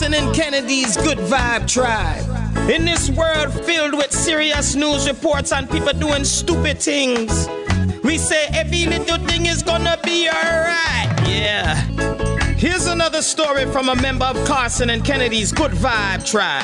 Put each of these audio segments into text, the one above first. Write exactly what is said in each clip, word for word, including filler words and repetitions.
Carson and Kennedy's Good Vibe Tribe. In this world filled with serious news reports and people doing stupid things, we say every little thing is gonna be alright. Yeah. Here's another story from a member of Carson and Kennedy's Good Vibe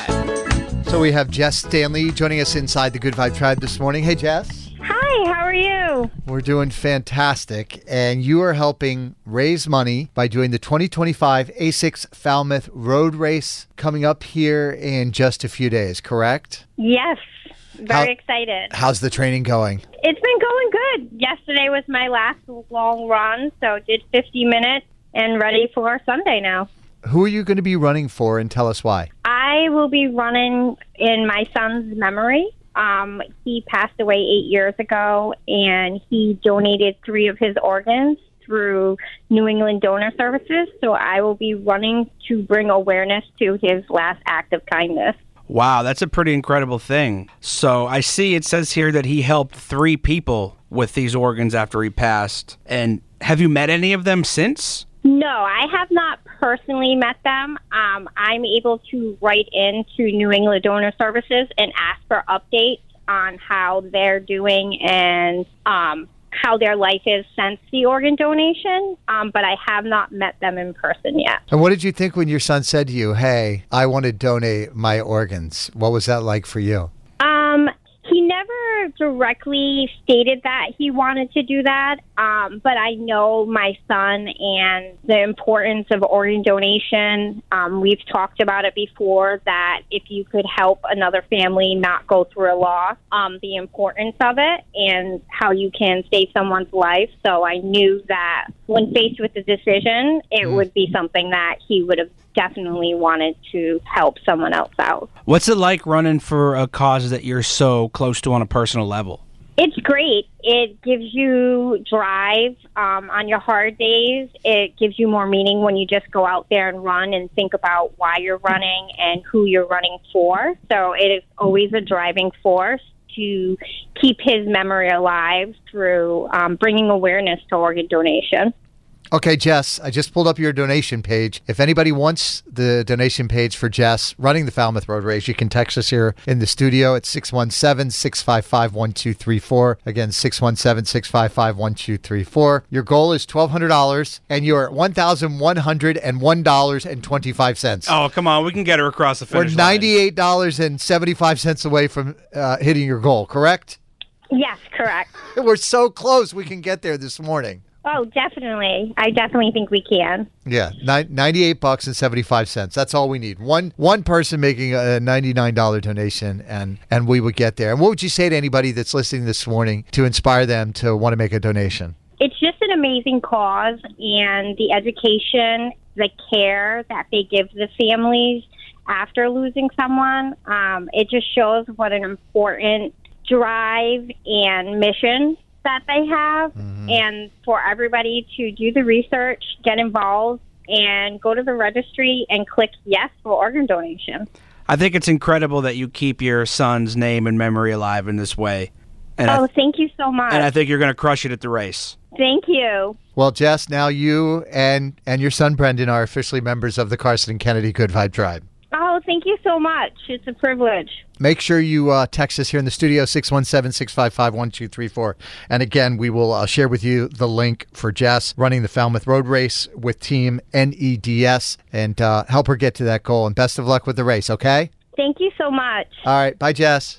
Tribe. So we have Jess Stanley joining us inside the Good Vibe Tribe this morning. Hey, Jess. Hi, how are you? We're doing fantastic, and you are helping raise money by doing the twenty twenty-five A S I C Falmouth Road Race coming up here in just a few days, correct? Yes, very How, excited. How's the training going? It's been going good. Yesterday was my last long run, so did fifty minutes and ready for Sunday now. Who are you going to be running for, and tell us why? I will be running in my son's memory. Um, he passed away eight years ago, and he donated three of his organs through New England Donor Services. So I will be running to bring awareness to his last act of kindness. Wow, that's a pretty incredible thing. So I see it says here that he helped three people with these organs after he passed. And have you met any of them since? No, I have not personally met them. Um, I'm able to write into New England Donor Services and ask for updates on how they're doing and um, how their life is since the organ donation, um, but I have not met them in person yet. And what did you think when your son said to you, hey, I want to donate my organs? What was that like for you? Um, he never directly stated that he wanted to do that, um, but I know my son and the importance of organ donation. Um, we've talked about it before, that if you could help another family not go through a loss, um, the importance of it and how you can save someone's life. So I knew that when faced with the decision, it mm. would be something that he would have definitely wanted to help someone else out. What's it like running for a cause that you're so close to on a personal level? It's great. It gives you drive um, on your hard days. It gives you more meaning when you just go out there and run and think about why you're running and who you're running for. So it is always a driving force to keep his memory alive through um, bringing awareness to organ donation. Okay, Jess, I just pulled up your donation page. If anybody wants the donation page for Jess running the Falmouth Road Race, you can text us here in the studio at six one seven, six five five, one two three four. Again, six one seven, six five five, one two three four. Your goal is twelve hundred dollars, and you're at one thousand one hundred one dollars and twenty-five cents. Oh, come on. We can get her across the finish line. We're ninety-eight dollars and seventy-five cents away from uh, hitting your goal, correct? Yes, correct. We're so close we can get there this morning. Oh, definitely. I definitely think we can. Yeah, ni- ninety-eight bucks and seventy-five cents. That's all we need. One one person making a ninety-nine dollars donation, and, and we would get there. And what would you say to anybody that's listening this morning to inspire them to want to make a donation? It's just an amazing cause, and the education, the care that they give the families after losing someone, um, it just shows what an important drive and mission that they have, mm-hmm. and for everybody to do the research, get involved, and go to the registry and click yes for organ donation. I think it's incredible that you keep your son's name and memory alive in this way. And oh, I th- thank you so much. And I think you're going to crush it at the race. Thank you. Well, Jess, now you and, and your son Brendan are officially members of the Carson and Kennedy Good Vibe Tribe. Oh, thank you so much. It's a privilege. Make sure you uh, text us here in the studio, six one seven, six five five, one two three four. And again, we will uh, share with you the link for Jess running the Falmouth Road Race with Team N E D S and uh, help her get to that goal. And best of luck with the race, okay? Thank you so much. All right. Bye, Jess.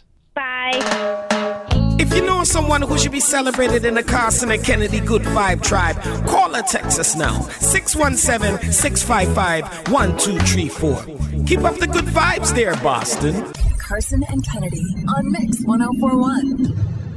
Bye. If you know someone who should be celebrated in the Carson and Kennedy Good Vibe Tribe, call or text us now. six one seven, six five five, one two three four. Keep up the good vibes there, Boston. Carson and Kennedy on Mix one oh four one.